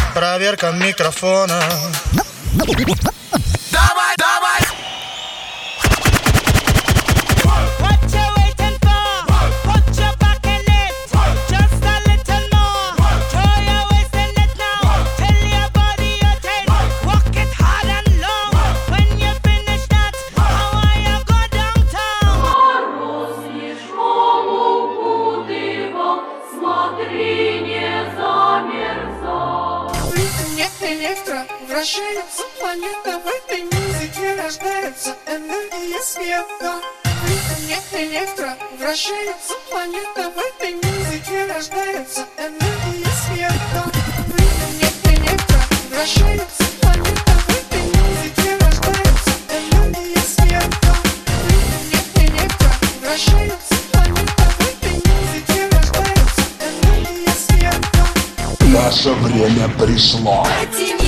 Проверка микрофона. Давай, давай! What you waiting for? Put your back in it. Just a little more. Throw your waist in it now. Tell your body you're tight. Walk it hard and long. When you finish that, how are you go downtown? По-роснейшему кудыво, смотри, не замерзай. Нет электро, вращается планета, в этой музыке рождается энергия света. Нет электро, вращается планета, в этой музыке рождается энергия света. Нет электро, вращается планета, в этой музыке рождается энергия света. Нет электро, вращается планета, в этой музыке рождается энергия света. Наше время пришло. Эти